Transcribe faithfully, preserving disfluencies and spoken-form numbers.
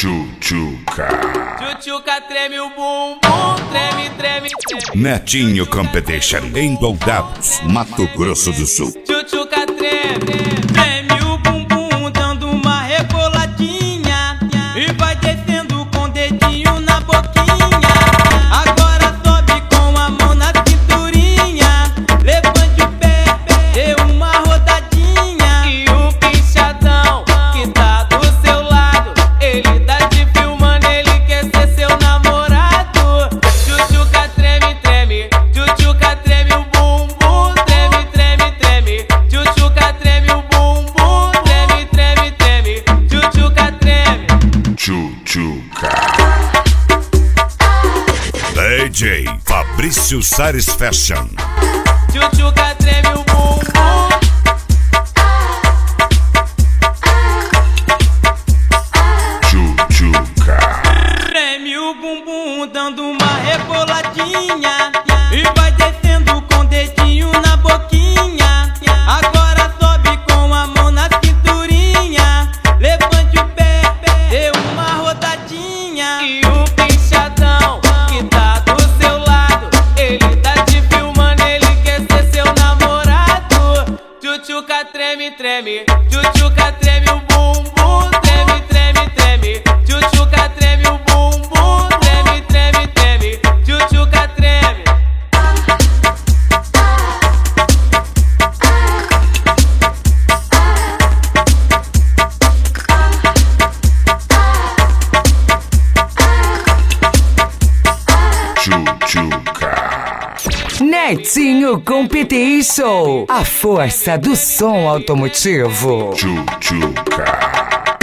Tchutchuca. Tchutchuca treme o bumbum, treme, treme, treme. Netinho Competition, em Dourados, Mato Grosso do Sul. Tchutchuca treme, treme o bumbum, dando uma reboladinha e vai descendo com o dedinho na boquinha. Agora sobe com a mão na cinturinha, levante o pé, dê uma rodadinha. E o pinchadão que tá do seu lado, ele tá te filmando, ele quer ser seu namorado. Tchutchuca treme, treme, tchutchuca treme o bumbum, treme, treme, treme. Tchutchuca treme o bumbum, treme, treme, treme. Tchutchuca treme. Tchutchuca. D J Fabrício Sares Fashion. Tchutchuca treme o bumbum. Tchutchuca. Treme o bumbum, dando uma reboladinha e vai descendo com o dedinho na boquinha. Agora sobe com a mão na cinturinha, levante o pé, dê uma rodadinha. E o pinchadão que tá do seu lado, ele tá te filmando, ele quer ser seu namorado. Tchutchuca treme, treme, tchutchuca treme o bumbum, treme, treme, treme. Tchutchuca treme o bumbum, treme, treme, treme. Tchutchuca treme. Tchutchuca. Netinho Competition, a força do som automotivo. Tchutchuca.